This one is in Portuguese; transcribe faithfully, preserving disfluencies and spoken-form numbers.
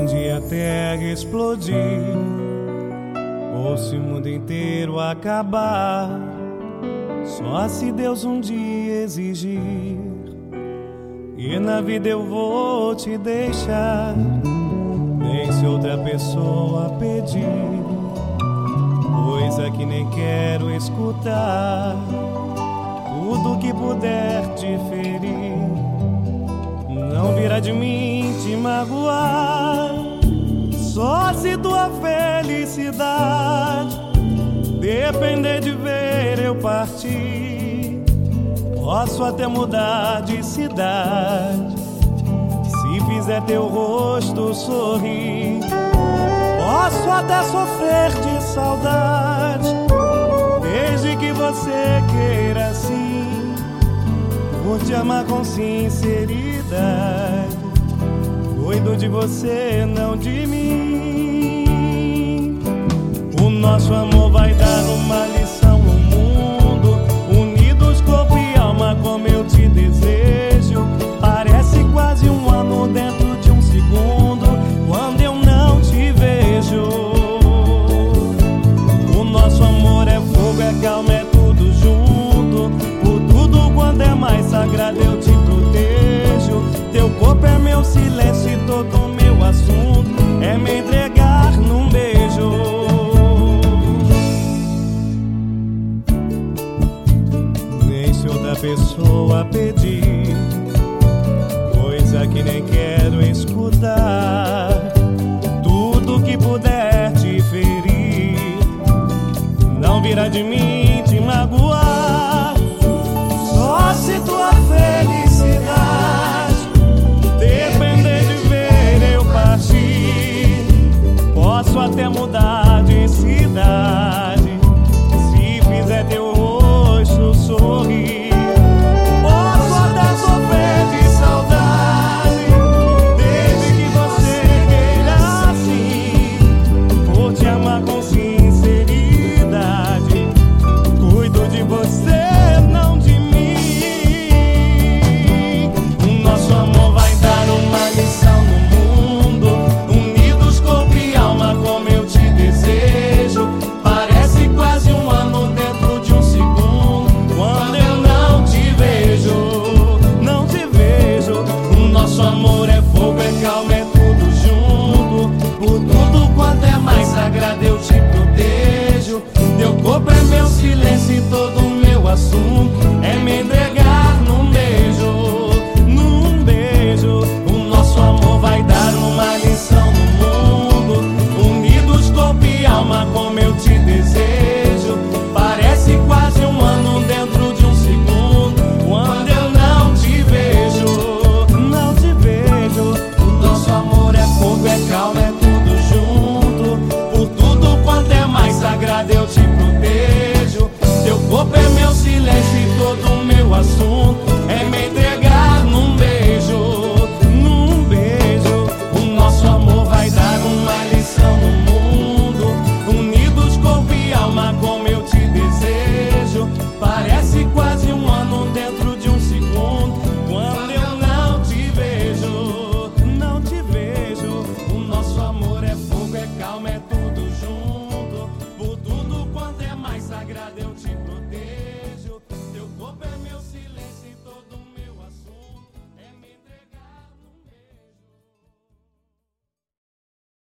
dia a terra explodir, ou se o mundo inteiro acabar, só se Deus um dia exigir, e na vida eu vou te deixar, nem se outra pessoa pedir, coisa que nem quero escutar. Tudo que puder te ferir não virá de mim te magoar. Só se tua felicidade depender de ver eu partir, posso até mudar de cidade se fizer teu rosto sorrir. Posso até sofrer de saudade, desde que você queira assim, por te amar com sinceridade. Cuido de você, não de mim. O nosso amor vai dar uma lição ao mundo, unidos corpo e alma como eu te desejo. Parece quase um ano dentro de um segundo, quando eu não te vejo. O nosso amor é fogo, é calma, é tudo junto. Por tudo quanto é mais sagrado eu te protejo. Teu corpo é meu silêncio e todo meu assunto é me entregar num beijo. Nem se outra pessoa pedir, coisa que nem quero escutar. Tudo que puder te ferir não virá de mim te magoar. Só se tua felicidade depender de ver eu partir, posso até mudar de cidade se fizer teu rosto sorrir. Posso até sofrer de saudade, desde que você queira assim, por te amar com sinceridade. Cuido de você, não de mim. O nosso amor vai dar uma lição no mundo, unidos corpo e alma como eu te desejo. Parece quase um ano dentro de um segundo, quando eu não te vejo, não te vejo. O nosso amor é fogo, é calma, é tudo junto. Por tudo quanto é mais sagrado eu te protejo. Teu corpo é meu silêncio e todo o meu assunto é me entregar num beijo, num beijo. O nosso amor vai dar uma lição no mundo, unidos corpo e alma como eu te desejo. Parece quase um ano dentro de um segundo, quando eu não te vejo, não te vejo. O nosso amor é fogo, é calma, é tudo junto. Por tudo quanto é mais sagrado eu te protejo. Teu corpo é meu silêncio e todo o meu assunto é me entregar num beijo, num beijo. O nosso amor vai dar uma lição no mundo, unidos corpo e alma como eu te desejo. Parece quase um ano dentro de um segundo, quando eu não te vejo, não te vejo. O nosso amor